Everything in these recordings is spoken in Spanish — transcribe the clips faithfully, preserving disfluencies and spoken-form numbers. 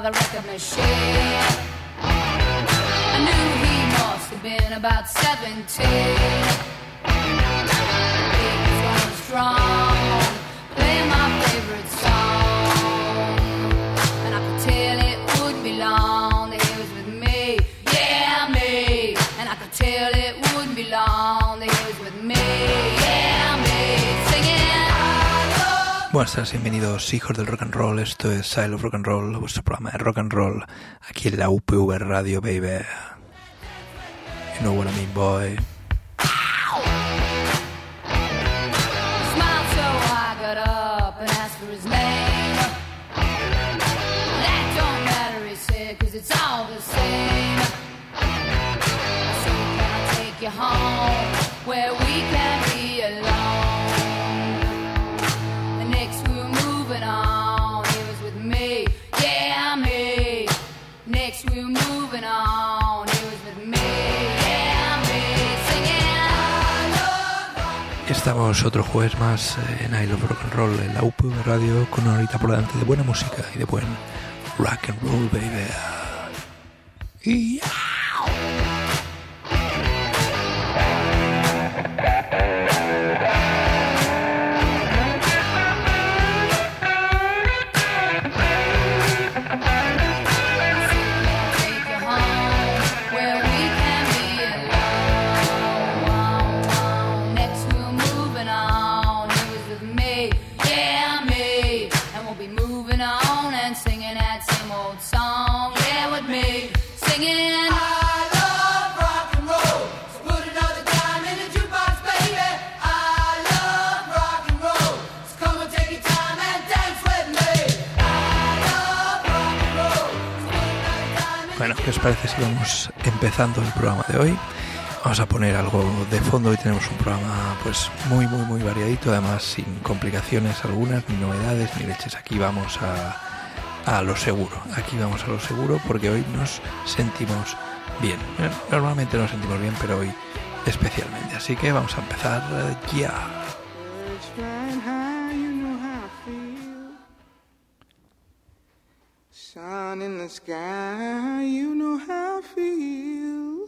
the record machine. I knew he must have been about seventeen. He was going strong, playing my favorite song, and I could tell it wouldn't be long that he was with me, yeah me. And I could tell it wouldn't be long that he was with me, yeah me, singing. Buenas tardes, bienvenidos hijos del rock and roll. Esto es Style of Rock and Roll, vuestro programa de rock and roll aquí en la U P V Radio, baby. You know what I mean, boy. Smiled so I got up and asked for his name. That don't matter, he said, cause it's all the same. So can I take you home where we can be alone? The next we were moving on, he was with me, yeah me. Next we were moving on, he was with me, yeah me, singing. Estamos otro jueves más en I Love Rock and Roll en la U P V Radio con una horita por delante de buena música y de buen rock and roll, baby. Y bueno, ¿qué os parece si vamos empezando el programa de hoy? Vamos a poner algo de fondo. Hoy tenemos un programa pues muy muy muy variadito, además sin complicaciones algunas, ni novedades, ni leches. Aquí vamos a, a lo seguro, aquí vamos a lo seguro porque hoy nos sentimos bien. Normalmente nos sentimos bien, pero hoy especialmente. Así que vamos a empezar ya. Sun in the sky, you know how I feel.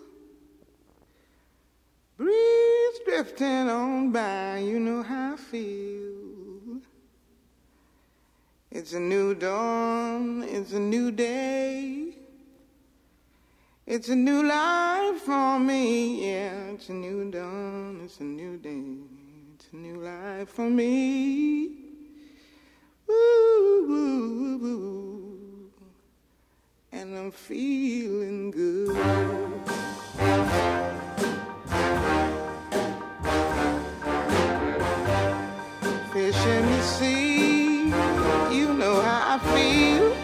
Breeze drifting on by, you know how I feel. It's a new dawn, it's a new day. It's a new life for me, yeah. It's a new dawn, it's a new day. It's a new life for me. Ooh, ooh, ooh, ooh. And I'm feeling good. Fish in the sea, you know how I feel.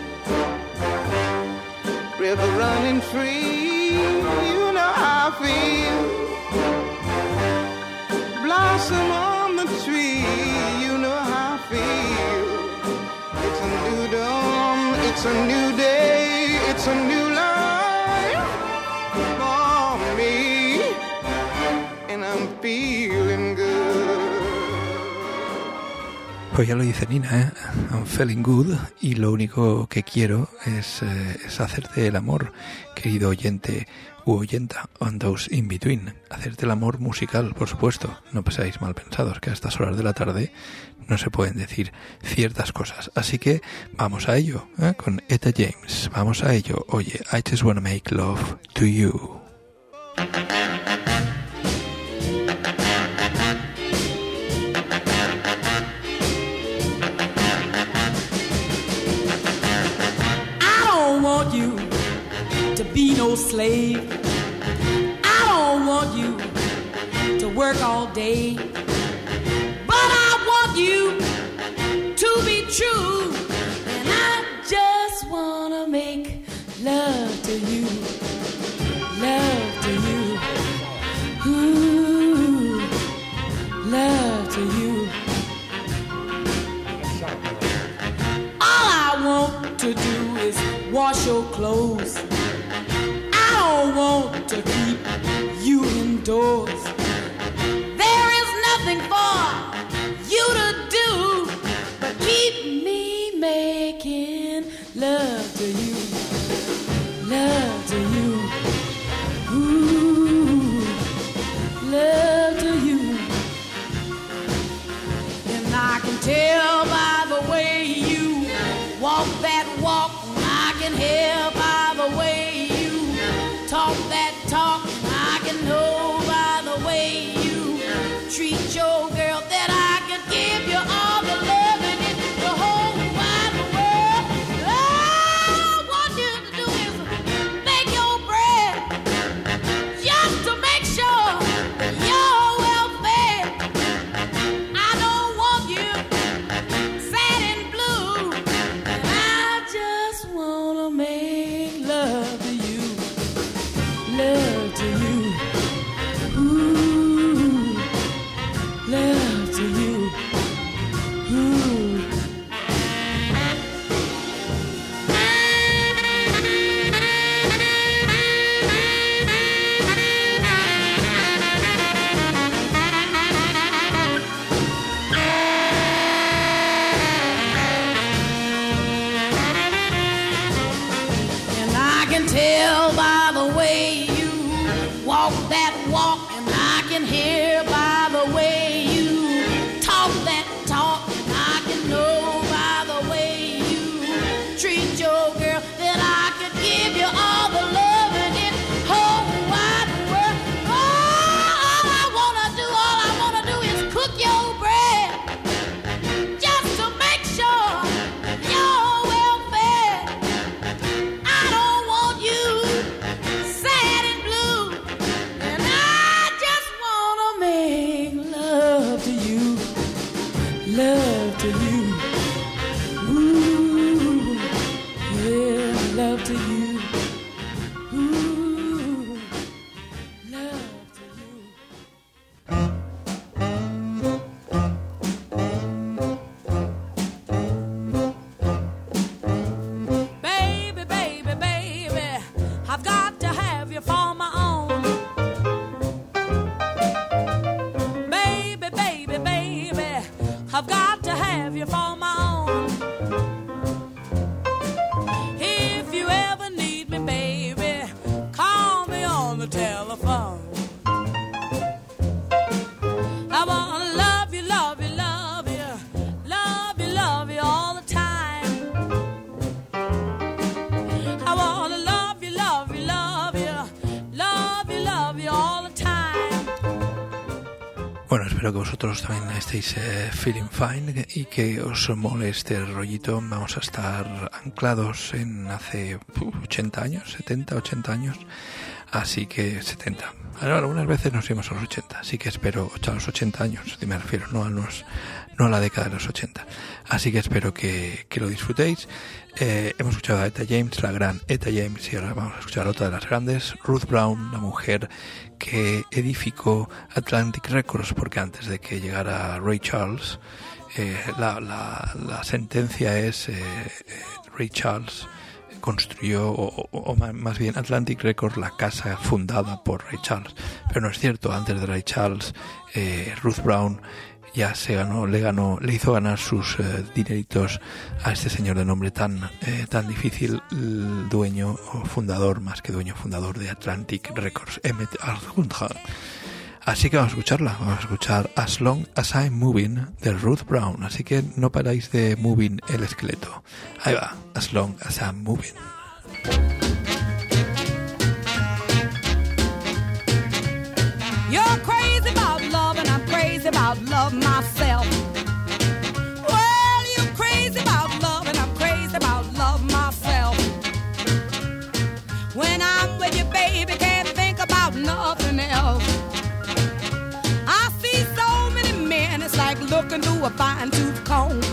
River running free, you know how I feel. Blossom on the tree, you know how I feel. It's a new dawn, it's a new day. It's a new life for me, and I'm feeling good. Pues ya lo dice Nina, ¿eh? I'm feeling good, y lo único que quiero es, eh, es hacerte el amor, querido oyente u oyenta, on those in between. Hacerte el amor musical, por supuesto. No pensáis mal pensados que a estas horas de la tarde no se pueden decir ciertas cosas. Así que vamos a ello, ¿eh? Con Etta James. Vamos a ello. Oye, I just wanna make love to you. I don't want you to be no slave. I don't want you to work all day. You to be true, and I just wanna make love to you, love to you, ooh, love to you. All I want to do is wash your clothes. I don't want to keep you indoors. There is nothing for you to do but keep me making love to you. walk, I can hear by the way you talk that talk. I can know by the way you treat your girl that I could give you all the love in it, the whole wide world. All I want you to do is make your bread, just to make sure you're well fed. I don't want you sad and blue, and I just wanna make love to you, love to you. Ooh, love to you. Ooh. And I can tell by the way you walk that walk, and I can hear by the way you talk that talk, and I can know by the way you treat your girl that I could give you all the love in it whole wide world. All I wanna do, all I wanna do is cook your bread, just to make sure you're well fed. I don't want you sad and blue, and I just wanna make love to you, love to you. Ooh, yeah, love to you. Ooh, love to you. Baby, baby, baby, I've got to have you for my own. Baby, baby, baby, I've got to have you for my own. If you ever need me, baby, call me on the telephone. I wanna love you, love you, love you, love you, love you all the time. I wanna love you, love you, love you, love you, love you all the time. Bueno, espero que vosotros también estéis eh, feeling fine y que os mole este rollito. Vamos a estar anclados en hace uh, ochenta años, setenta, ochenta años, así que setenta. Ahora, algunas veces nos fuimos a los ochenta, así que espero a los ochenta años, me refiero, no a los, no a la década de los ochenta. Así que espero que, que lo disfrutéis. Eh, hemos escuchado a Etta James, la gran Etta James, y ahora vamos a escuchar otra de las grandes, Ruth Brown, la mujer que edificó Atlantic Records, porque antes de que llegara Ray Charles, eh, la, la, la sentencia es eh, eh, Ray Charles construyó, o, o, o más bien Atlantic Records, la casa fundada por Ray Charles. Pero no es cierto, antes de Ray Charles, eh, Ruth Brown ya se ganó, le ganó, le hizo ganar sus eh, dineritos a este señor de nombre tan eh, tan difícil, el dueño o fundador, más que dueño, fundador de Atlantic Records, Emmett Arthur. Así que vamos a escucharla, vamos a escuchar As Long As I'm Moving de Ruth Brown. Así que no paráis de moving el esqueleto. Ahí va, As Long As I'm Moving. You're crazy about love and I'm crazy about love myself. Well, you're crazy about love and I'm crazy about love myself. When I'm with you, baby, can't think about nothing else. I see so many men, it's like looking through a fine-tooth comb.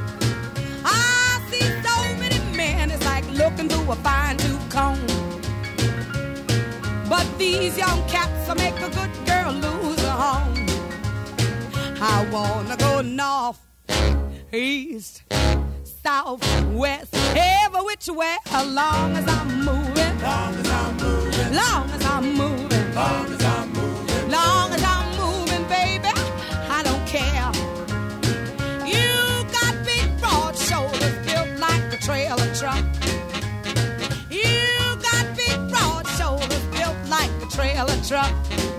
I see so many men, it's like looking through a fine-tooth comb. But these young cats will make a good girl lose her home. I wanna go north, east, south, west, every which way, as long as I'm moving. Long as I'm moving. Long as I'm moving. Long as I'm moving. Long as I'm moving, baby, I don't care. You got big broad shoulders built like a trailer truck. You got big broad shoulders built like a trailer truck.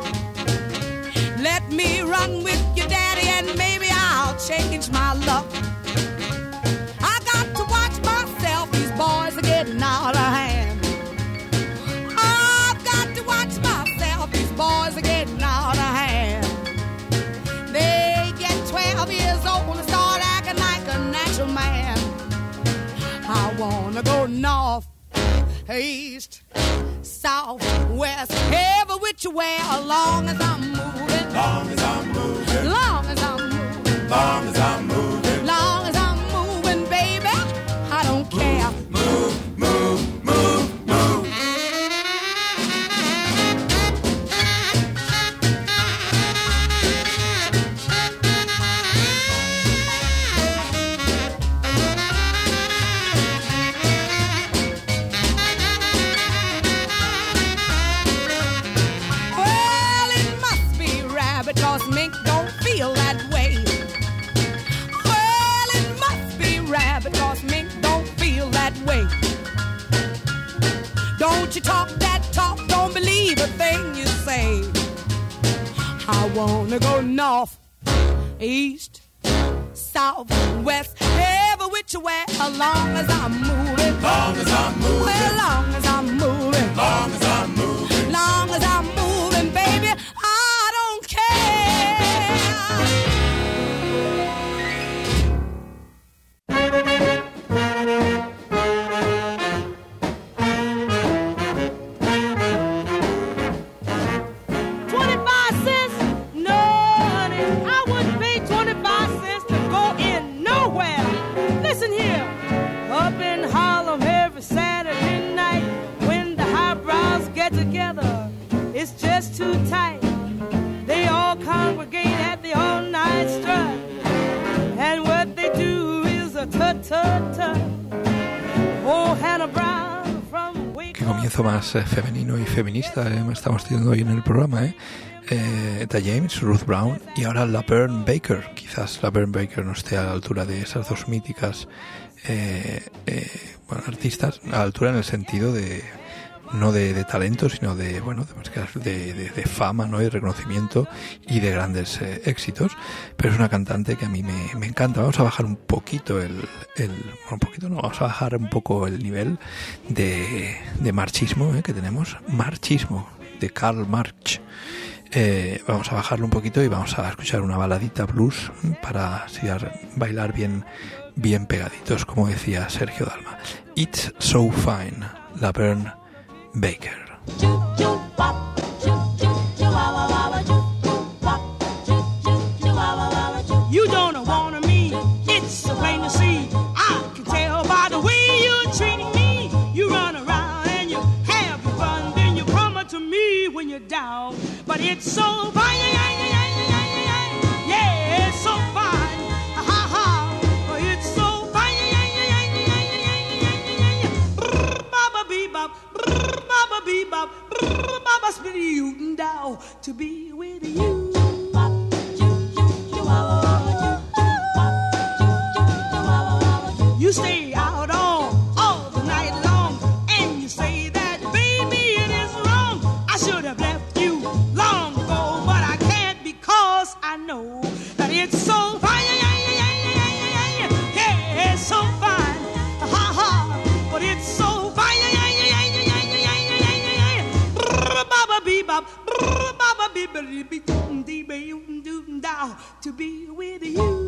Let me run with you, daddy, and maybe I'll change my luck. I got to watch myself, these boys I wanna go north, east, south, west, every which way, as long as I'm moving. Long as I'm moving. Long as I'm moving. Long as I'm moving. Long as I'm moving, baby, I don't care. Move, move, move, move. Well, it must be rabbit, 'cause mink don't feel that way. Well, it must be rabbit, 'cause mink don't feel that way. Don't you talk that talk, don't believe a thing you say. I wanna go north, east, south, west, every which way, as long as I'm moving. Long as I'm moving. Well, long as I'm moving. Long as I'm moving. Long as I'm moving, baby, I don't care. twenty-five cents? No, honey, I wouldn't pay twenty-five cents to go in nowhere. Listen here, up in Harlem every Saturday night, when the highbrows get together, it's just too tight. They all congregate at the all-night strut, and what they do is a tut-tut-tut. Oh, Hannah Brown from Wake Qué comienzo más eh, femenino y feminista eh, estamos teniendo hoy en el programa, ¿eh? Eh, Etta James, Ruth Brown y ahora Laverne Baker. Quizás Laverne Baker no esté a la altura de esas dos míticas eh, eh, bueno, artistas, a la altura en el sentido de no de, de talento, sino de bueno de, de, de fama, ¿no? Y reconocimiento y de grandes eh, éxitos, pero es una cantante que a mí me, me encanta. Vamos a bajar un poquito el, el bueno, un poquito no, vamos a bajar un poco el nivel de, de marchismo eh, que tenemos. Marchismo de Karl Marx. Eh, vamos a bajarlo un poquito y vamos a escuchar una baladita blues para así bailar bien bien pegaditos, como decía Sergio Dalma. It's So Fine, Laverne Baker. You don't wanna me, it's so plain to see. I can tell by the way you're treating me. You run around and you have fun, then you come to me when you're down. But it's so fine, yeah, it's so fine. Ha ha, it's so fine, Baba bebop, Baba bebop, Baba spitty you down to be with you. You stay out all, all the night long, and you say that, baby, it is wrong. I should have left you long ago, but I can't because I know that it's so fine. Yeah, it's so fine. Ha ha, but it's so fine. Baba bebop, baba bebop, to be with you.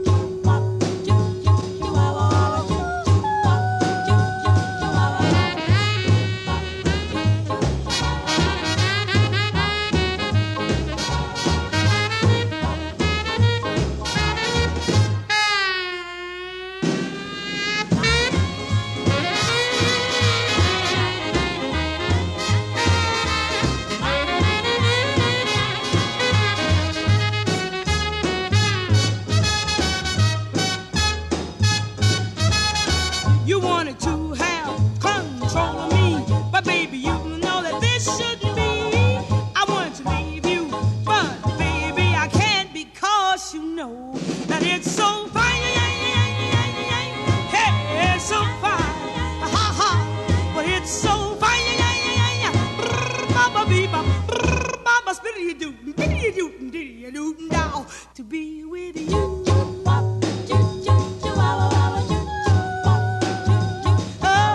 To be with you. Oh,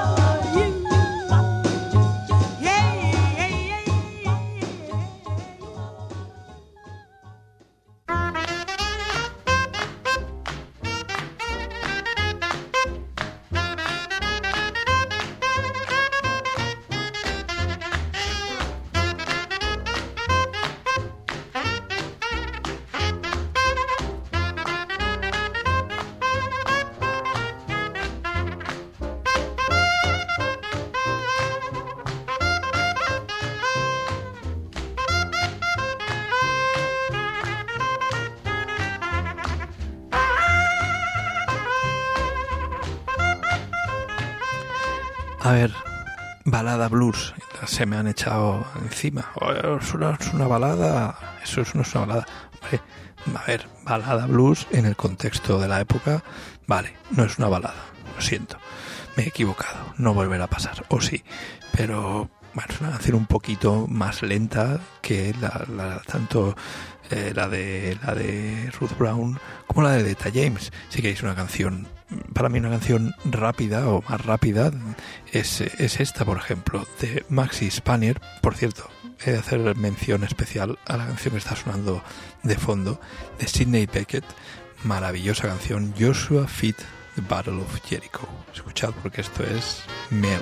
A ver, balada blues, se me han echado encima. Oh, es, una, es una balada, eso es, no es una balada. Hombre, a ver, balada blues en el contexto de la época, vale, no es una balada, lo siento, me he equivocado, no volverá a pasar, o sí, pero bueno, es una canción un poquito más lenta que la, la tanto eh, la de la de Ruth Brown como la de Etta James. Si queréis una canción, para mí una canción rápida o más rápida es, es esta, por ejemplo, de Maxi Spanier. Por cierto, he de hacer mención especial a la canción que está sonando de fondo, de Sidney Bechet, maravillosa canción, Joshua Fit, The Battle of Jericho. Escuchad porque esto es Mel.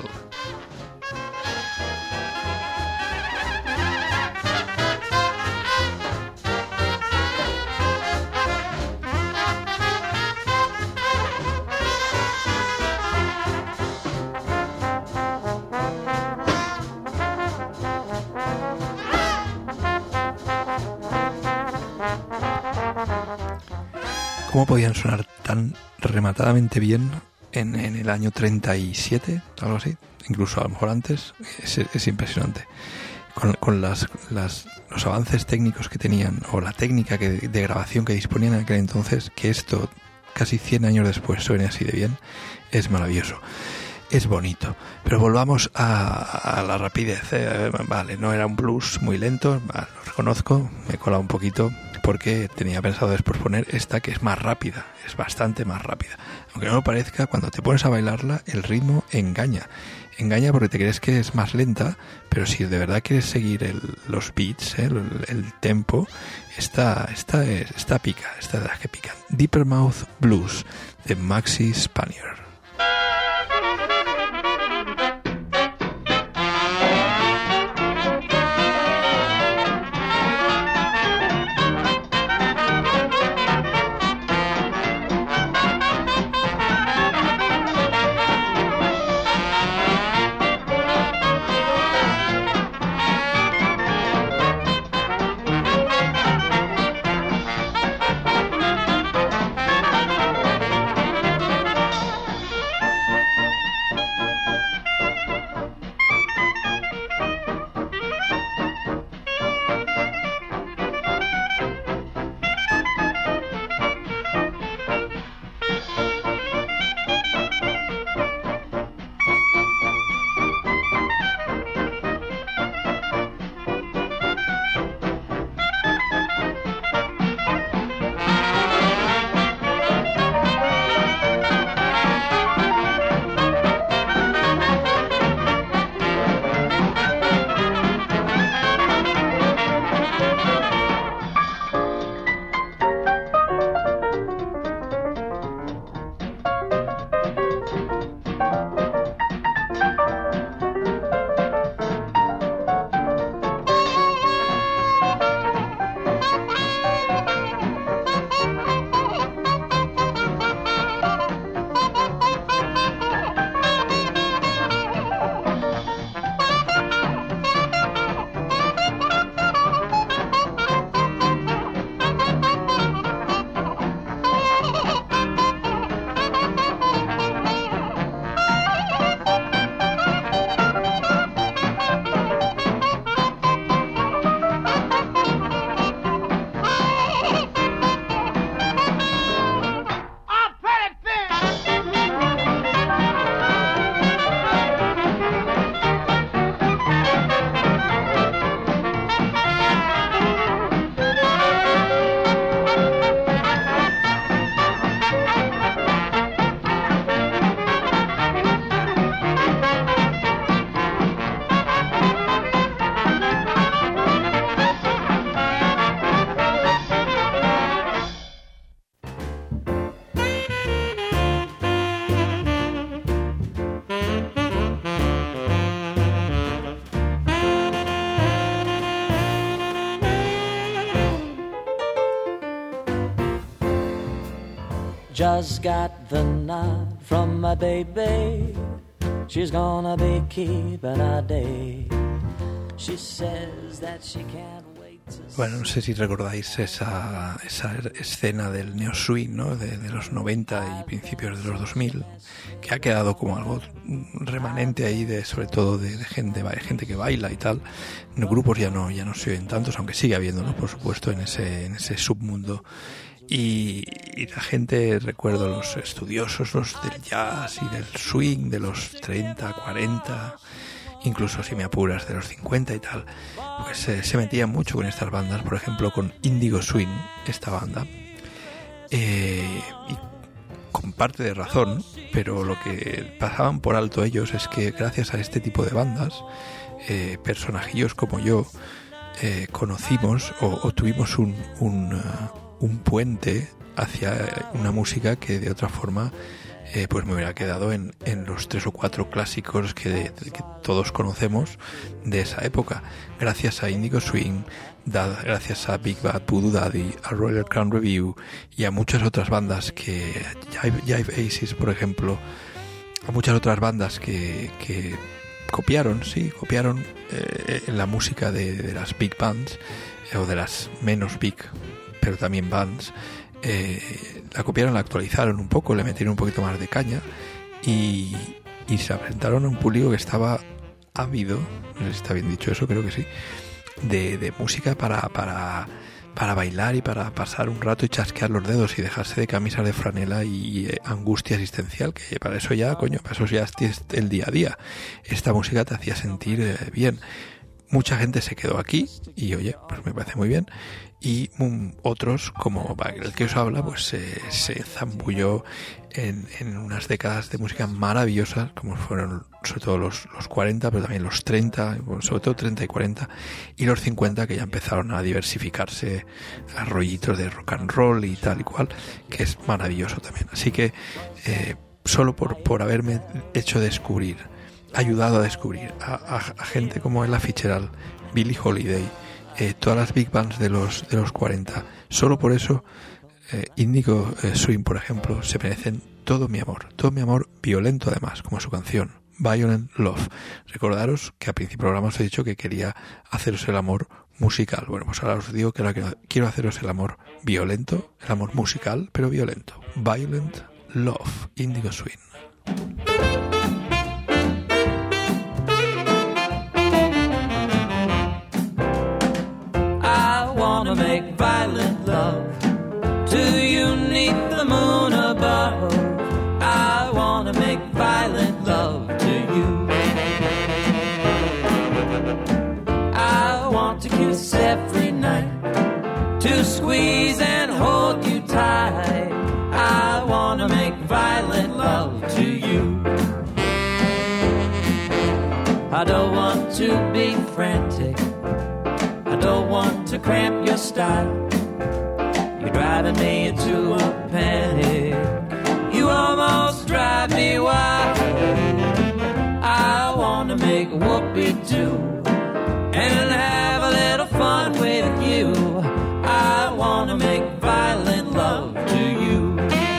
¿Cómo podían sonar tan rematadamente bien en, en el año treinta y siete, algo así? Incluso a lo mejor antes. Es, es impresionante. Con, con las, las, los avances técnicos que tenían, o la técnica que, de grabación que disponían en aquel entonces, que esto casi cien años después suene así de bien, es maravilloso. Es bonito. Pero volvamos a, a la rapidez. Eh, vale, no era un blues muy lento, vale, lo reconozco, me he colado un poquito, porque tenía pensado después poner esta que es más rápida, es bastante más rápida. Aunque no lo parezca, cuando te pones a bailarla, el ritmo engaña. Engaña porque te crees que es más lenta, pero si de verdad quieres seguir el, los beats, ¿eh? el, el tempo, esta, esta, esta pica, esta de las que pican. Deeper Mouth Blues, de Maxi Spanier. Just got the nod from my baby. She's gonna be keeping a day. She says that she can't wait Bueno, no sé si recordáis esa, esa escena del neo swing, ¿no? De, de los noventa y principios de los dos mil, que ha quedado como algo remanente ahí, de sobre todo de, de gente, de gente que baila y tal. En grupos ya no ya no se oyen tantos, aunque sigue habiéndolos, por supuesto, en ese en ese submundo. Y, y la gente, recuerdo los estudiosos, los del jazz y del swing de los treinta, cuarenta, incluso si me apuras de los cincuenta y tal, pues eh, se metían mucho con estas bandas, por ejemplo con Indigo Swing, esta banda, eh, y con parte de razón, pero lo que pasaban por alto ellos es que gracias a este tipo de bandas, eh, personajillos como yo eh, conocimos o, o tuvimos un, un, uh, un puente hacia una música que de otra forma Eh, pues me hubiera quedado en, en los tres o cuatro clásicos que, de, que todos conocemos de esa época, gracias a Indigo Swing, da, gracias a Big Bad Voodoo Daddy, a Royal Crown Review y a muchas otras bandas que, Jive, Jive Aces por ejemplo, a muchas otras bandas que, que copiaron, sí, copiaron eh, en la música de, de las big bands, eh, o de las menos big, pero también bands. Eh, la copiaron, la actualizaron un poco, le metieron un poquito más de caña y, y se presentaron a un público que estaba ávido, no sé si está bien dicho eso, creo que sí, de, de música para, para, para bailar y para pasar un rato y chasquear los dedos y dejarse de camisas de franela y eh, angustia existencial, que para eso ya, coño, para eso ya es el día a día. Esta música te hacía sentir eh, bien. Mucha gente se quedó aquí y oye, pues me parece muy bien. Y um, otros, como el que os habla, pues eh, se zambulló en, en unas décadas de música maravillosas, como fueron sobre todo los, los cuarenta, pero también los treinta, sobre todo treinta y cuarenta, y los cincuenta, que ya empezaron a diversificarse a rollitos de rock and roll y tal y cual, que es maravilloso también. Así que eh, solo por, por haberme hecho descubrir, ayudado a descubrir a, a, a gente como Ella Fitzgerald, Billie Holiday, eh, todas las big bands de los de los cuarenta, solo por eso eh, Indigo eh, Swing, por ejemplo, se merecen todo mi amor, todo mi amor violento además, como su canción Violent Love. Recordaros que al principio del programa os he dicho que quería haceros el amor musical. Bueno, pues ahora os digo que ahora quiero haceros el amor violento, el amor musical, pero violento. Violent Love, Indigo Swing. I wanna make violent love to you neath the moon above. I wanna make violent love to you. I want to kiss every night, to squeeze and hold you tight. I wanna make violent love to you. I don't want to be frantic, I don't want to cramp your style. You're driving me into a panic, you almost drive me wild. I want to make whoopee do and have a little fun with you. I want to make violent love to you.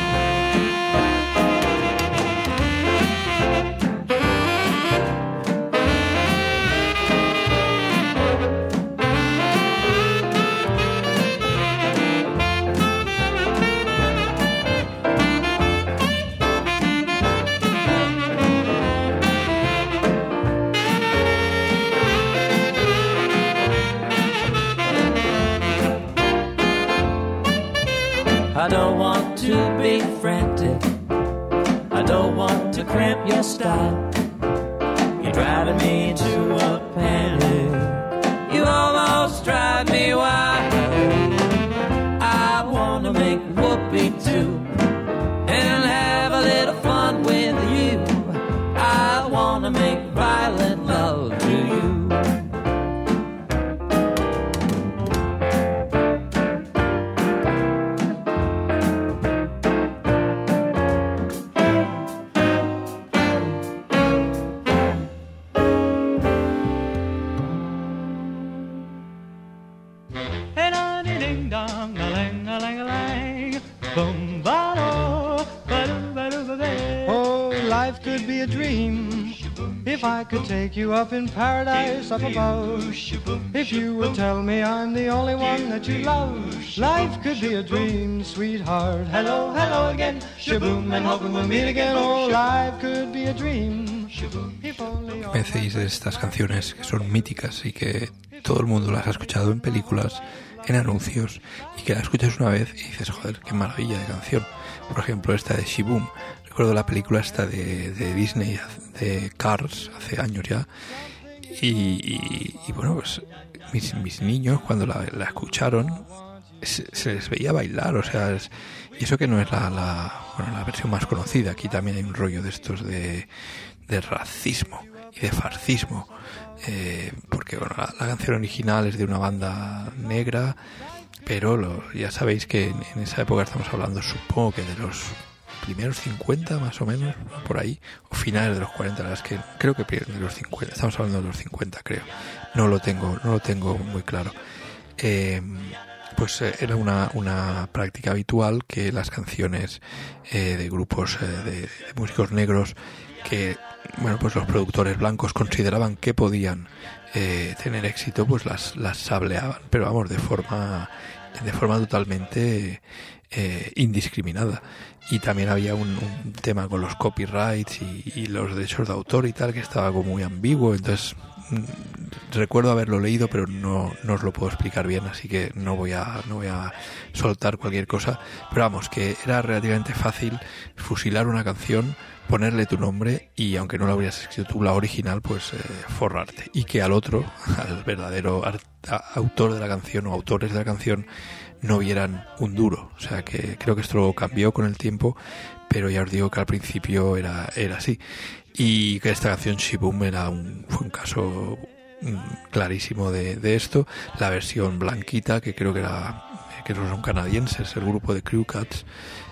I don't want to be frantic, I don't want to cramp your style. You're driving me into a panic, you almost drive me wild. I want to make whoopee too and have a little fun with you. I want to make violent love to you. Oh, life could be a dream If I could take you up in paradise up above, if you would tell me I'm the only one that you love, life could be a dream, sweetheart. Hello, hello again, shaboom, and hoping we'll meet again. Oh, life could be a dream. If only all Me decís de estas canciones que son míticas y que todo el mundo las ha escuchado en películas, en anuncios, y que la escuchas una vez y dices, joder, qué maravilla de canción. Por ejemplo, esta de Shaboom. Recuerdo la película esta de, de Disney, de Cars, hace años ya, y, y, y bueno, pues mis, mis niños cuando la, la escucharon se, se les veía bailar, o sea, es, y eso que no es la, la, bueno, la versión más conocida. Aquí también hay un rollo de estos de, de racismo y de fascismo, eh, porque bueno, la, la canción original es de una banda negra, pero lo, ya sabéis que en, en esa época estamos hablando, supongo que de los primeros cincuenta más o menos, por ahí, o finales de los cuarenta, la verdad es que creo que de los cincuenta, estamos hablando de los cincuenta, creo, no lo tengo, no lo tengo muy claro. Eh, pues eh, era una, una práctica habitual que las canciones eh, de grupos eh, de, de músicos negros que, bueno, pues los productores blancos consideraban que podían eh, tener éxito, pues las, las sableaban, pero vamos, de forma, de forma totalmente eh, indiscriminada. Y también había un, un tema con los copyrights y, y los derechos de autor y tal, que estaba como muy ambiguo. Entonces mm, recuerdo haberlo leído, pero no, no os lo puedo explicar bien, así que no voy a no voy a soltar cualquier cosa. Pero vamos, que era relativamente fácil fusilar una canción, ponerle tu nombre y, aunque no la hubieras escrito tú, la original, pues eh, forrarte. Y que al otro, al verdadero art- autor de la canción o autores de la canción, no vieran un duro. O sea que creo que esto cambió con el tiempo, pero ya os digo que al principio era, era así. Y que esta canción Shaboom era un, fue un caso clarísimo de, de esto. La versión blanquita, que creo que era, que no son canadienses, el grupo de Crew Cuts,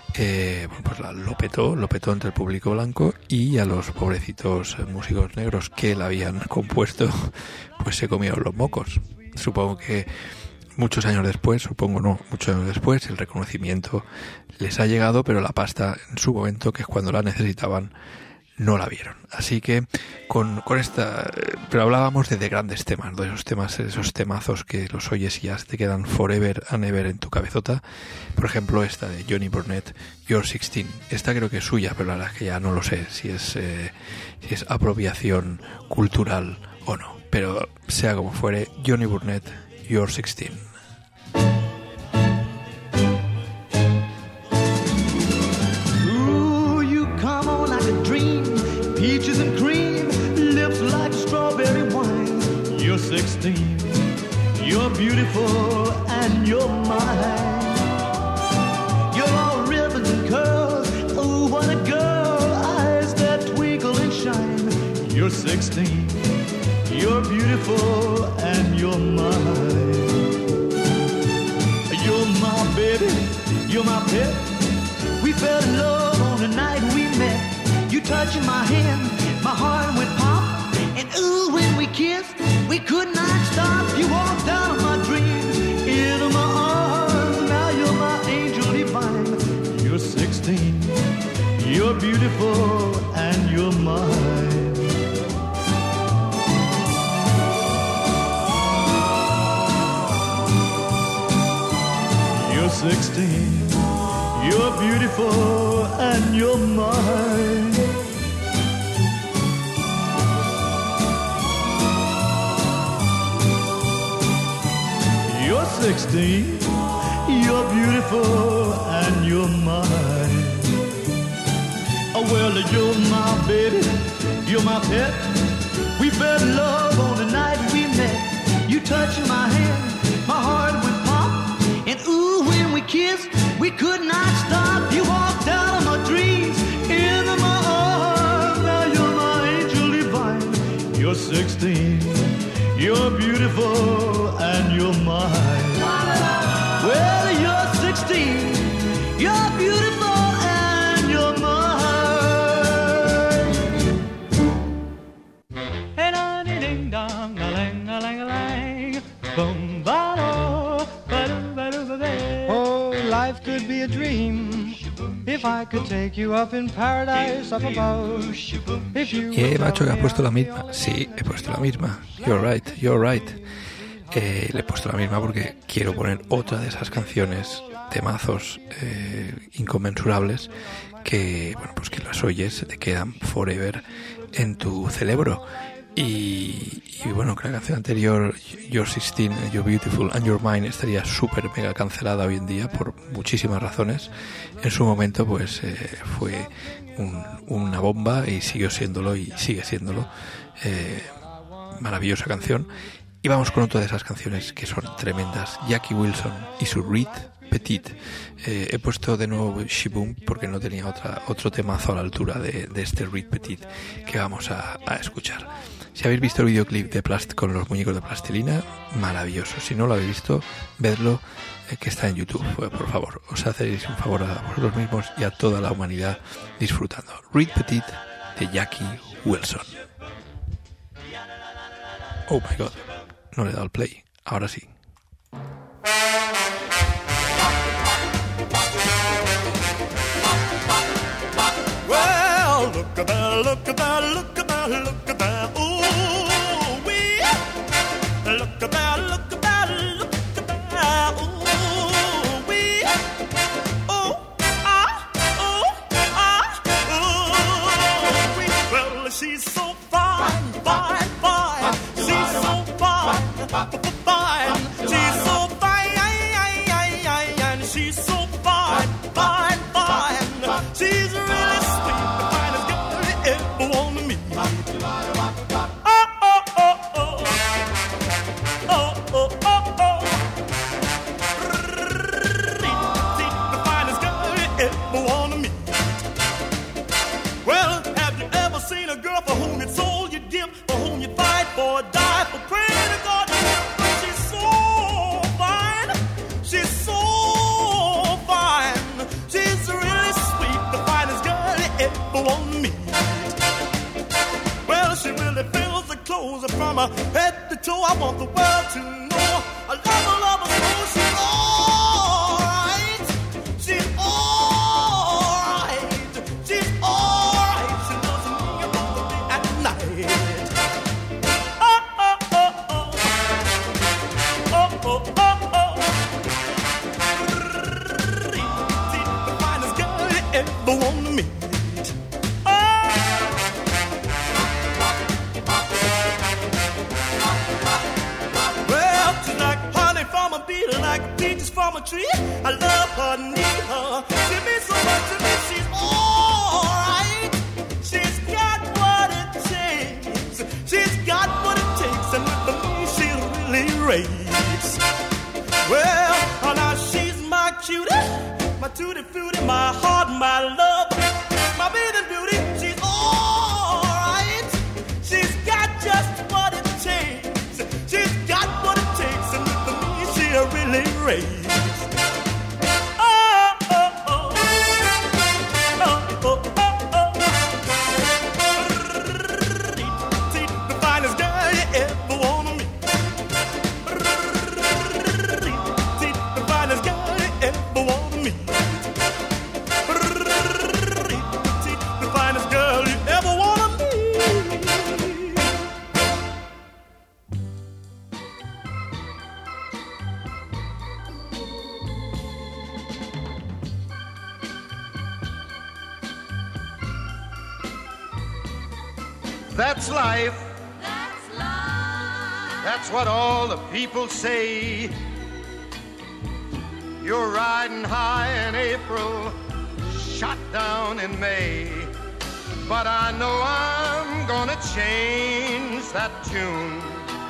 eh, bueno, pues la, lo petó, lo petó entre el público blanco, y a los pobrecitos músicos negros que la habían compuesto, pues se comieron los mocos. Supongo que muchos años después, supongo no, muchos años después, el reconocimiento les ha llegado, pero la pasta en su momento, que es cuando la necesitaban, no la vieron. Así que con, con esta, pero hablábamos de, de grandes temas, de esos temas, esos temazos que los oyes y ya te quedan forever and ever en tu cabezota. Por ejemplo, esta de Johnny Burnett, You're sixteen. Esta creo que es suya, pero la verdad es que ya no lo sé si es, eh, si es apropiación cultural o no. Pero sea como fuere, Johnny Burnett, You're sixteen. Ooh, you come on like a dream, peaches and cream, lips like strawberry wine. You're sixteen, you're beautiful and you're mine. You're all ribbons and curls, oh what a girl, eyes that twinkle and shine. You're sixteen, you're beautiful and you're mine. You're my baby, you're my pet. We fell in love on the night we met. You touching my hand, my heart went pop. And ooh, when we kissed, we could not stop. You walked out of my dreams, into my arms. Now you're my angel divine. You're sixteen, you're beautiful and you're mine. You're sixteen, you're beautiful and you're mine. You're sixteen, you're beautiful and you're mine. Oh well, you're my baby, you're my pet. We fell in love on the night we met. You touching my hand, my heart went pop. And ooh, when we kissed, we could not stop. You walked out of my dreams, into my arms. Now you're my angel divine. You're sixteen, you're beautiful and you're mine. Well, you're sixteen, you're beautiful and you're mine. Hey, da ding ding dong, a lang a lang a lang, boom ba do, ba do ba do ba ba. Oh, life could be a dream if I could take you up in paradise up above. If Y eh, macho, que has puesto la misma. Sí, he puesto la misma. You're right, you're right. Eh, le he puesto la misma porque quiero poner otra de esas canciones, temazos eh, inconmensurables que, bueno, pues que las oyes, se te quedan forever en tu cerebro. Y, y bueno, que la canción anterior, You're sixteen, You're Beautiful and You're Mine, estaría súper mega cancelada hoy en día por muchísimas razones. En su momento pues eh, fue un, una bomba y siguió siéndolo y sigue siéndolo. Eh, maravillosa canción. Y vamos con otra de esas canciones que son tremendas, Jackie Wilson y su Reed Petit. Eh, he puesto de nuevo She-Boom porque no tenía otra, otro temazo a la altura de, de este Reed Petit que vamos a, a escuchar. Si habéis visto el videoclip de Plast con los muñecos de plastilina, maravilloso. Si no lo habéis visto, vedlo, eh, que está en YouTube, eh, por favor. Os hacéis un favor a vosotros mismos y a toda la humanidad disfrutando. Reed Petit de Jackie Wilson. Oh my God, no le he dado al play. Ahora sí. Well, look at that, look at that, look at that, look at that. Ooh, wee. Look at that, look at that, look at that. Ooh, wee. Oh, ah, oh, ah, ooh, wee. Well, she's so fine, fine, fine. She's so fine, fine. She's so fine, and she's so fine, fine, fine. She's really sweet, the finest girl you ever want to meet. Oh, oh, oh, oh. Oh, oh, oh, oh. The finest girl you ever want to meet. Well, have you ever seen a girl for whom you'd soul you'd give, for whom you'd fight for, die for, pray to God? She's so fine, she's so fine, she's really sweet, the finest girl you ever want to meet. Well, she really fills the clothes from her head to toe. I want the world to know I love her, love her so. She's alright, she's alright, she's alright. She loves me both the day and night. Oh, oh, oh, oh. Oh, oh, oh, oh. The finest girl you ever want to meet. Like peaches from a tree, I love her, need her. She means so much to me. She's alright. She's got what it takes. She's got what it takes, and with me she'll really raise. Well, now she's my cutie, my tutti frutti, my heart, my love, my bathing beauty. She's alright. She's got just what it takes. She's got what it takes, and with me she'll really raise. Oh, oh, oh. Oh, oh, oh, oh. The finest girl you ever want to meet. The finest girl you ever want to meet. The finest girl you ever want to meet. That's life. That's life. That's what all the people say. You're riding high in April, shot down in May. But I know I'm gonna change that tune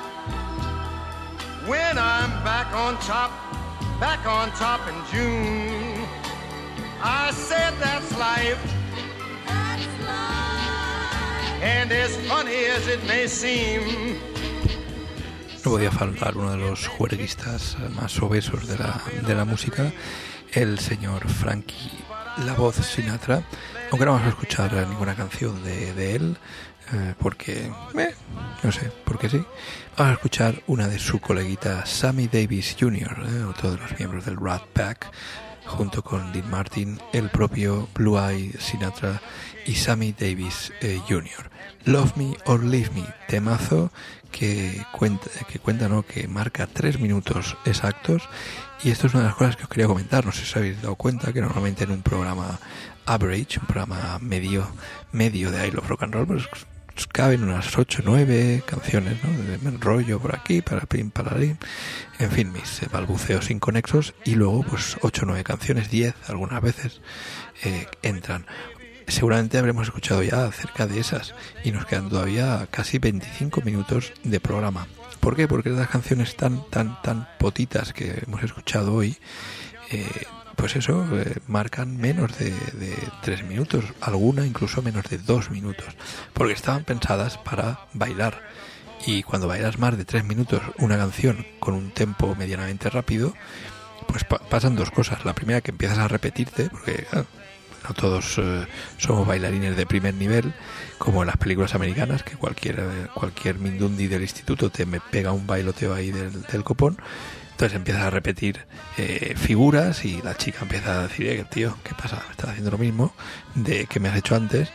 when I'm back on top, back on top in June. I said that's life. That's life. And as funny as it may seem, no podía faltar uno de los juerguistas más obesos de la, de la música, el señor Frankie La Voz Sinatra. Aunque no vamos a escuchar ninguna canción de, de él, eh, porque, eh, no sé, porque sí. Vamos a escuchar una de su coleguita Sammy Davis junior, eh, otro de los miembros del Rat Pack, junto con Dean Martin, el propio Blue Eye Sinatra y Sammy Davis eh, junior Love Me or Leave Me, temazo que cuenta, que cuenta, no, que marca tres minutos exactos. Y esto es una de las cosas que os quería comentar. No sé si os habéis dado cuenta que normalmente en un programa average, un programa medio, medio de I Love Rock and Roll, pues caben unas ocho o nueve canciones, ¿no? Me enrollo por aquí, para pim, para ahí, en fin, mis balbuceos inconexos, y luego pues ocho o nueve canciones, diez algunas veces eh, entran. Seguramente habremos escuchado ya cerca de esas y nos quedan todavía casi veinticinco minutos de programa. ¿Por qué? Porque las canciones tan, tan, tan potitas que hemos escuchado hoy, eh, pues eso, eh, marcan menos de, de tres minutos, alguna incluso menos de dos minutos, porque estaban pensadas para bailar. Y cuando bailas más de tres minutos una canción con un tempo medianamente rápido, pues pa- pasan dos cosas. La primera, que empiezas a repetirte, porque claro, no todos eh, somos bailarines de primer nivel, como en las películas americanas, que cualquier, eh, cualquier mindundi del instituto te me pega un bailoteo ahí del, del copón. Entonces empiezas a repetir eh, figuras y la chica empieza a decir, eh, tío, ¿qué pasa? Me estás haciendo lo mismo de que me has hecho antes.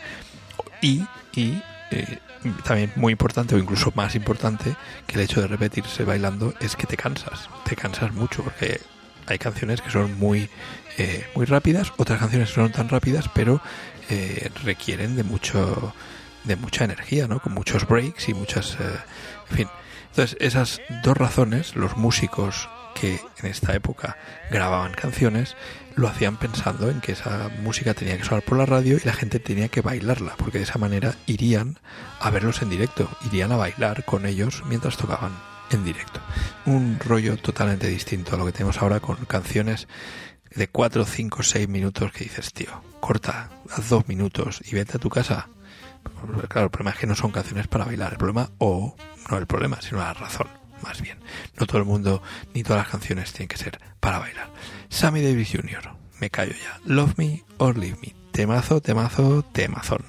Y, y eh, también muy importante, o incluso más importante, que el hecho de repetirse bailando es que te cansas. Te cansas mucho, porque hay canciones que son muy, eh, muy rápidas, otras canciones que son tan rápidas, pero eh, requieren de mucho de mucha energía, ¿no? Con muchos breaks y muchas... Eh, en fin... Entonces, esas dos razones, los músicos que en esta época grababan canciones, lo hacían pensando en que esa música tenía que sonar por la radio y la gente tenía que bailarla, porque de esa manera irían a verlos en directo, irían a bailar con ellos mientras tocaban en directo. Un rollo totalmente distinto a lo que tenemos ahora con canciones de cuatro, cinco, seis minutos que dices, tío, corta, haz dos minutos y vete a tu casa. Claro, el problema es que no son canciones para bailar. El problema, o no el problema, sino la razón, más bien. No todo el mundo, ni todas las canciones tienen que ser para bailar. Sammy Davis junior, me callo ya. Love Me or Leave Me. Temazo, temazo, temazón.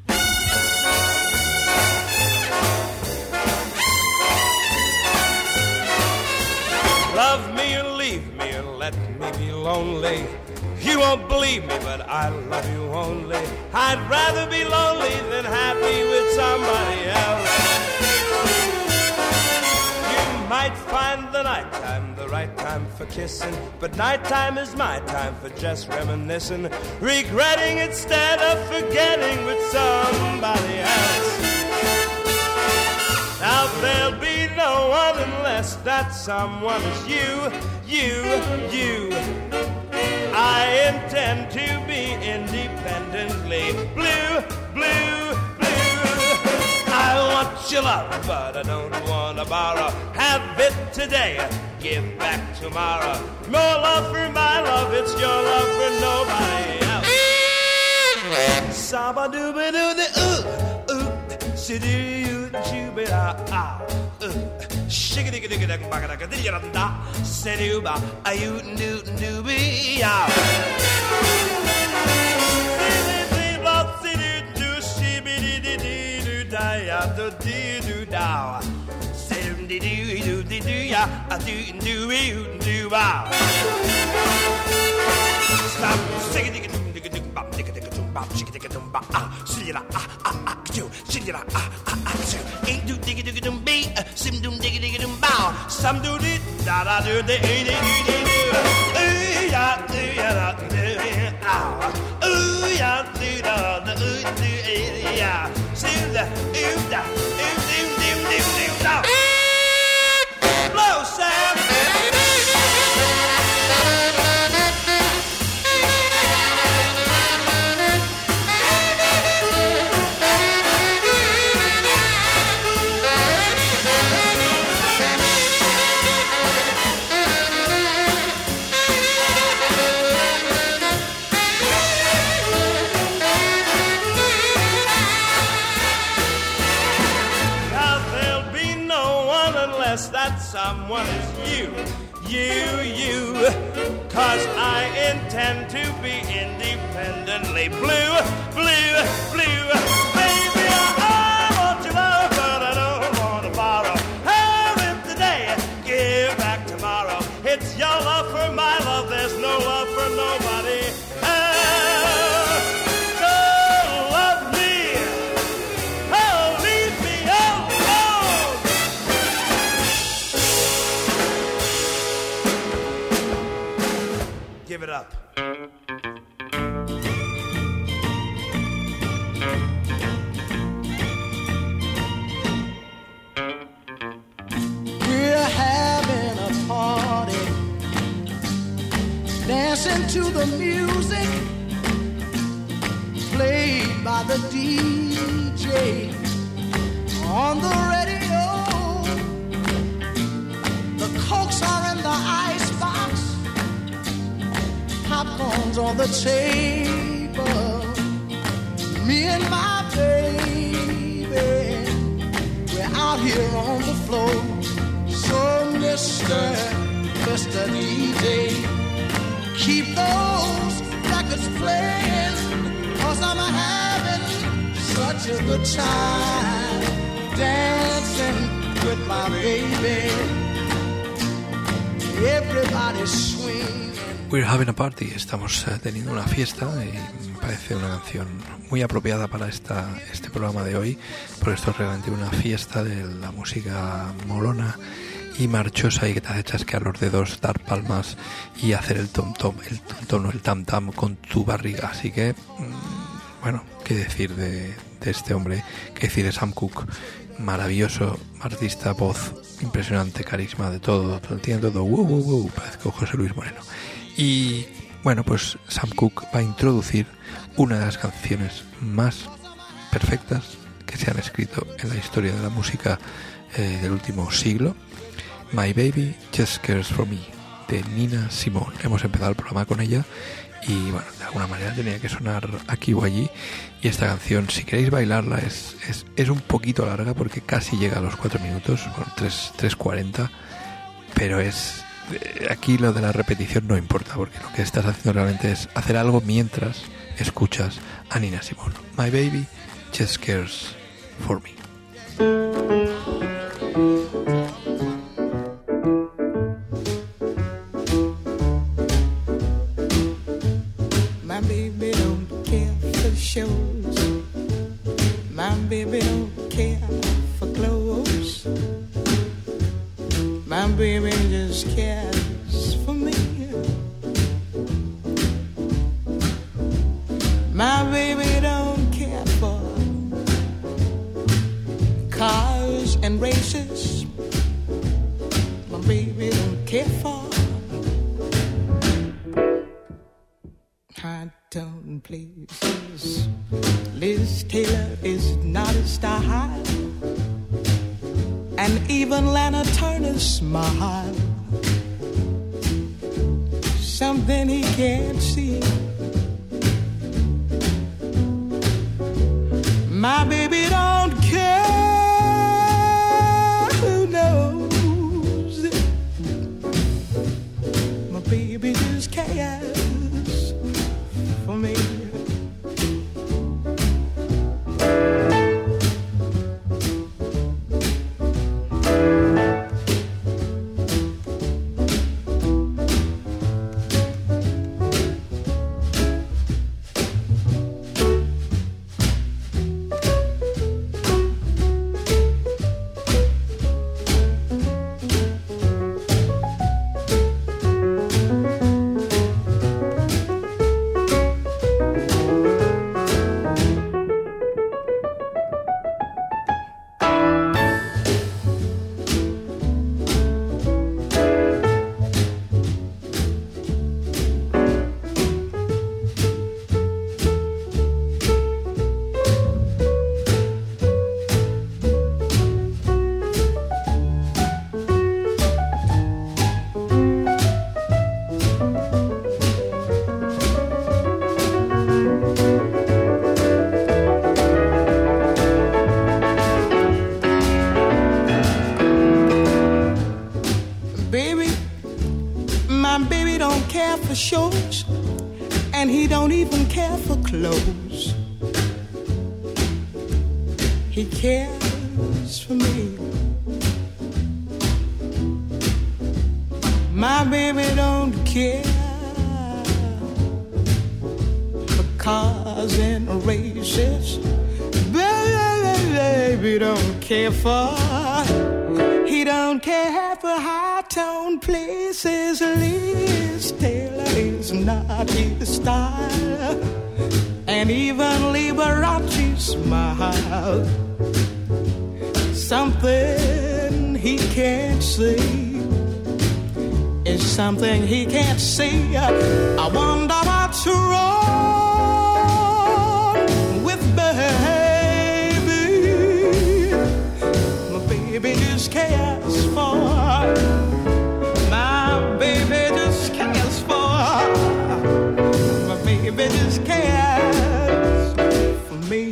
Love me or leave me or let me be lonely. You won't believe me, but I love you only. I'd rather be lonely than happy with somebody else. You might find the nighttime the right time for kissing, but nighttime is my time for just reminiscing, regretting instead of forgetting with somebody else. Now there'll be no one unless that someone is you, you, you. I intend to be independently blue, blue, blue. I want your love, but I don't want to borrow. Have it today, give back tomorrow. More love for my love, it's your love for nobody else. Saba dooba doo the ooh, ooh, si doo doo ba ah, ooh. Shigga digga digga digga bagga digga digga da da seduba ayu nu nu be ya. Sidu ba sidu do shibi di di di do da ya do di do da. Sidu di di do di do ya a do do do do ba. Stop shigga digga digga digga bop digga digga dum bop shigga digga dum ba ah shira ah ah ah do shira ah ah ah do ain't do digga digga dum be sim dum digga digga dum bow some do it da da do the e de e de ooh ya do ya da do ah ooh ya do da the ooh do ya see the ooh da ooh dim dim dim dim da blow Sam. That someone is you, you, you, cause I intend to be independently blue, blue, blue, baby, I want your love, but I don't want to borrow, have it today, give back tomorrow, it's your love for my love, there's no love for no to the music played by the D J on the radio. The Cokes are in the icebox, popcorn's on the table. Me and my baby, we're out here on the floor. So Mister Mister D J, keep those records playing, 'cause I'm having such a good time dancing with my baby. Everybody's swinging. We're having a party, estamos uh, teniendo una fiesta y me parece una canción muy apropiada para esta, este programa de hoy, porque esto es realmente una fiesta de la música molona y marchosa y que te hace chasquear los dedos, dar palmas y hacer el tom tom, el tom tom, el tam tam con tu barriga. Así que, mmm, bueno, qué decir de, de este hombre, qué decir de Sam Cooke, maravilloso artista, voz impresionante, carisma de todo, todo el tiempo, todo, wow, wow, wow, parezco José Luis Moreno. Y bueno, pues Sam Cooke va a introducir una de las canciones más perfectas que se han escrito en la historia de la música eh, del último siglo, My Baby Just Cares For Me, de Nina Simone. Hemos empezado el programa con ella y bueno, de alguna manera tenía que sonar aquí o allí, y esta canción, si queréis bailarla, es, es, es un poquito larga porque casi llega a los cuatro minutos, con tres cuarenta, pero es... Aquí lo de la repetición no importa, porque lo que estás haciendo realmente es hacer algo mientras escuchas a Nina Simone. My Baby Just Cares For Me. My baby don't care for shows. My baby don't care for clothes. My baby just cares for me. My baby don't care for cars and races. My baby don't care for high tone places. Liz Taylor is not a style, and even Lana Turner's smile, something he can't see. My baby don't care who knows. My baby just cares for me. For shows, and he don't even care for clothes. He cares for me. My baby don't care for cars and races. Baby don't care for. He don't care for high-tone places. Liz Taylor is not his style, and even Liberace smile. Something he can't see. is something he can't see. I wonder what's wrong with baby. My baby just cares for, my baby just cares for, my baby just cares for me.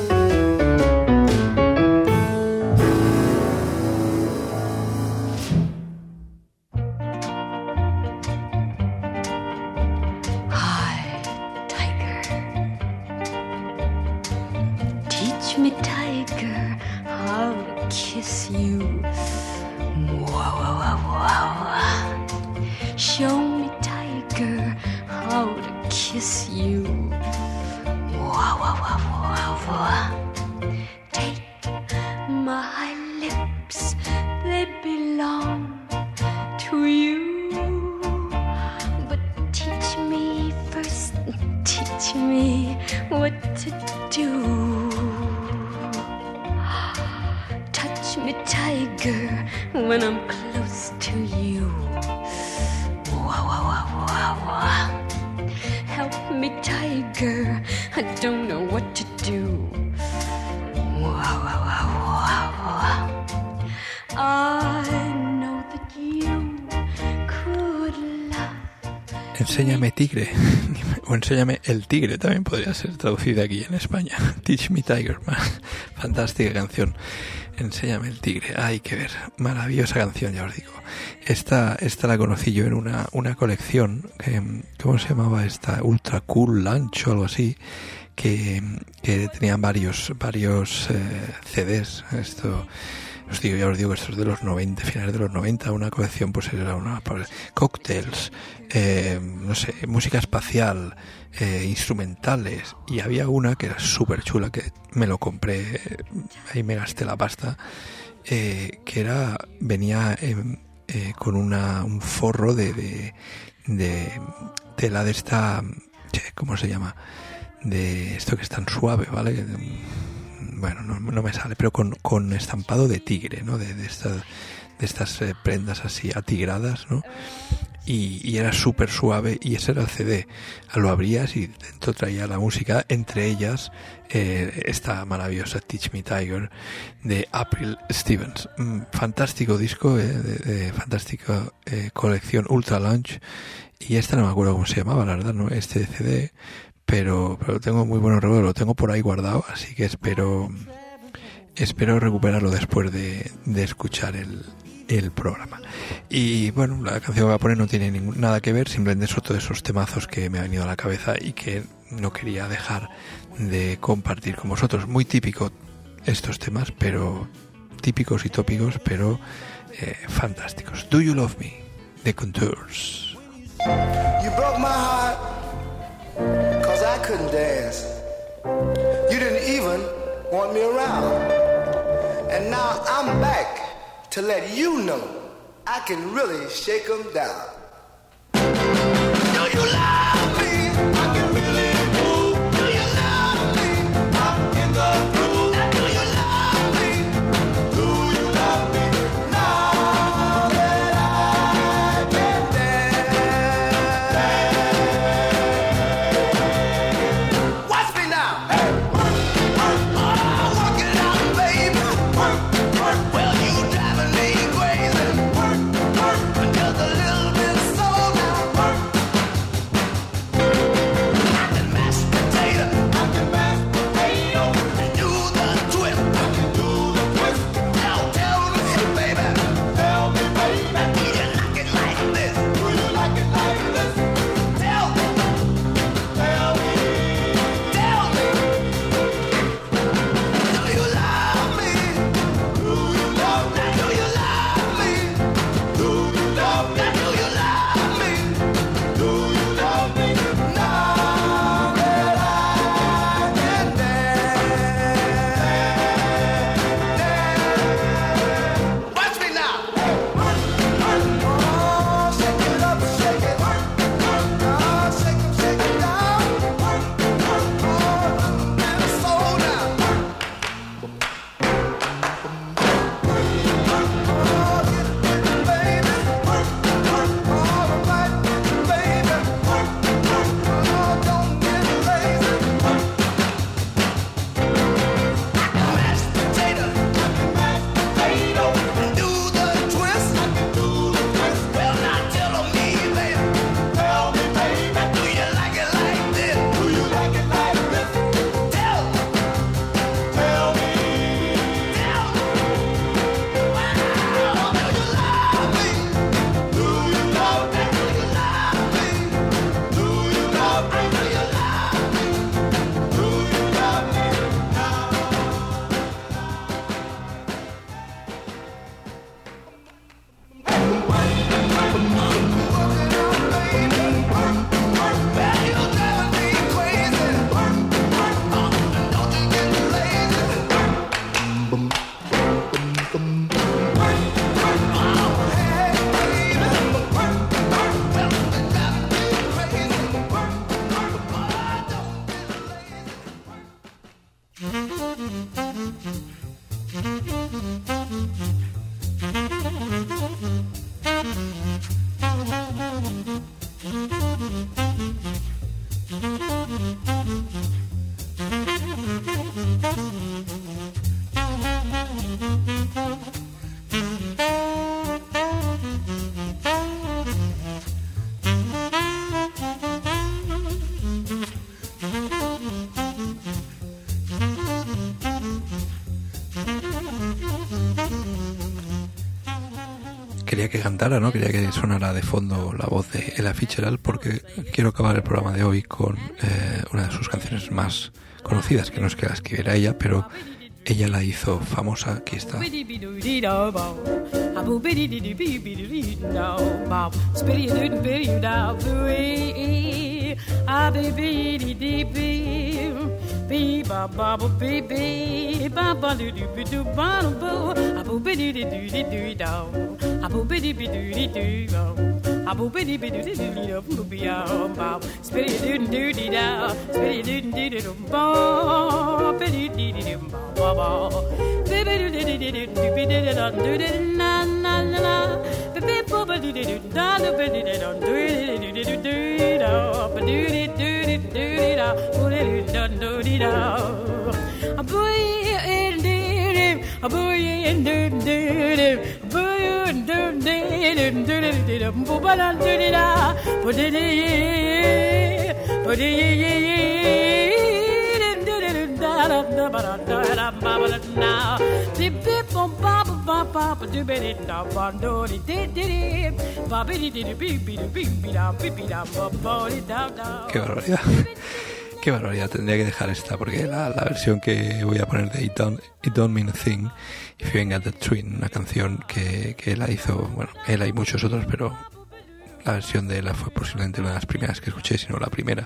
Enséñame tigre, o enséñame el tigre, también podría ser traducida aquí en España. Teach me tiger, fantástica canción. Enséñame el tigre, hay que ver, maravillosa canción, ya os digo. Esta, esta la conocí yo en una, una colección, que, ¿cómo se llamaba esta? Ultra Cool Lunch o algo así, que, que tenían varios, varios eh, C Ds, esto... Os digo, ya os digo que esto es de los noventa, finales de los noventa, una colección pues era una cócteles, eh, no sé, música espacial, eh, instrumentales, y había una que era súper chula, que me lo compré, ahí me gasté la pasta, eh, que era, venía eh, eh, con una un forro de, de, de tela de esta, ¿cómo se llama? De esto que es tan suave, ¿vale? Bueno, no, no me sale, pero con, con estampado de tigre, ¿no? De, de, esta, de estas eh, prendas así atigradas, ¿no? Y, y era súper suave, y ese era el C D. Lo abrías y dentro traía la música, entre ellas eh, esta maravillosa Teach Me Tiger de April Stevens. Mm, fantástico disco, eh, de, de fantástica eh, colección Ultra Lunch, y esta no me acuerdo cómo se llamaba, la verdad, ¿no? Este C D... pero pero tengo muy buenos recuerdos, lo tengo por ahí guardado, así que espero espero recuperarlo después de, de escuchar el, el programa. Y bueno, la canción que voy a poner no tiene ningún, nada que ver, simplemente son todos esos temazos que me han venido a la cabeza y que no quería dejar de compartir con vosotros. Muy típico estos temas, pero típicos y tópicos, pero eh, fantásticos. Do You Love Me, The Contours. You broke my heart, 'cause I couldn't dance. You didn't even want me around. And now I'm back to let you know I can really shake 'em down. Do you love me? I can really move. Do you love me? I'm in the groove. Do you love me? Do you love me? Now that I can dance. Watch me now. Hey, work, work, oh, work it out, baby. Work, work, well, you driving me crazy. Work, work, just a little bit slow now. Work. Quería que cantara, ¿no? Quería que sonara de fondo la voz de Ella Fitzgerald, porque quiero acabar el programa de hoy con eh, una de sus canciones más conocidas, que no es que la escribiera ella, pero ella la hizo famosa. Aquí está. Bee ba ba ba bee bee ba ba doo doo doo doo ba doo boo a boo bee doo doo doo doo doo a boo bee doo doo doo doo a boo bee doo doo doo doo doo be a ba spitty doo doo doo da spitty doo doo doo ba bee doo doo doo ba ba bee doo doo doo doo doo be doo doo doo doo na na na na bee boo ba doo doo da doo be doo doo doo doo doo doo da ba doo doo doo doo da boo doo doo doo doo a boy in the a boy in the a boy in the bubala dida budidi budidi da ba da ba now the people ba ba ba ba do be da ba do di di ba bi di di bi bi bi bi da bi bi da ba ba da da. Qué barbaridad. Qué barbaridad, tendría que dejar esta, porque la, la versión que voy a poner de It Don't, It Don't Mean a Thing, If You Ain't Got That Twin, una canción que, que él hizo, bueno, él hay muchos otros, pero la versión de ella fue posiblemente una de las primeras que escuché, si no la primera.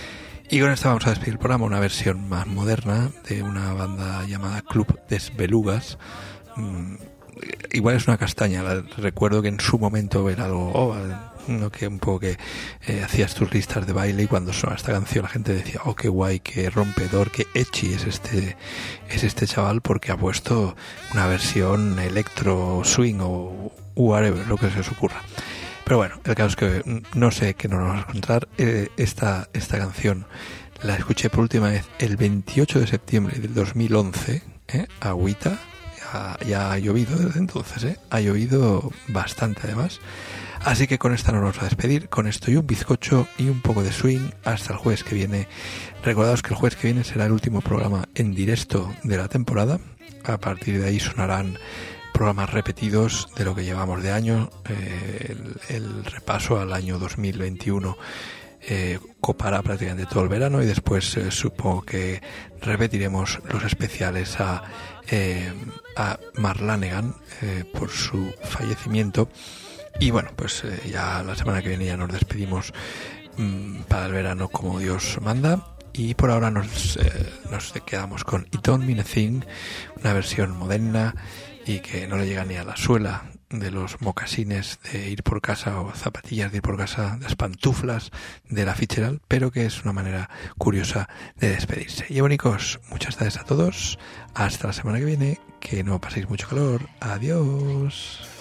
Y con esta vamos a despedir el programa, una versión más moderna de una banda llamada Club des Belugas. Mm, igual es una castaña, la, recuerdo que en su momento era algo... Oh, no, que un poco que eh, hacías tus listas de baile y cuando sonaba esta canción la gente decía, oh, qué guay, qué rompedor, qué edgy es este es este chaval, porque ha puesto una versión electro, swing o whatever, lo que se os ocurra. Pero bueno, el caso es que no sé qué nos vamos a encontrar. Eh, esta, esta canción la escuché por última vez el veintiocho de septiembre del dos mil once, ¿eh? Agüita, ya, ya ha llovido desde entonces, ¿eh? Ha llovido bastante además. Así que con esta nos vamos a despedir, con esto y un bizcocho y un poco de swing hasta el jueves que viene. Recordaos que el jueves que viene será el último programa en directo de la temporada. A partir de ahí sonarán programas repetidos de lo que llevamos de año. Eh, el, el repaso al año dos mil veintiuno eh, copará prácticamente todo el verano y después eh, supongo que repetiremos los especiales a, eh, a Mark Lanegan eh, por su fallecimiento. Y bueno, pues eh, ya la semana que viene ya nos despedimos mmm, para el verano como Dios manda. Y por ahora nos, eh, nos quedamos con It Don't Mean a Thing, una versión moderna y que no le llega ni a la suela de los mocasines de ir por casa o zapatillas de ir por casa, las pantuflas de la Fitzgerald, pero que es una manera curiosa de despedirse. Y bonicos, muchas gracias a todos. Hasta la semana que viene. Que no paséis mucho calor. Adiós.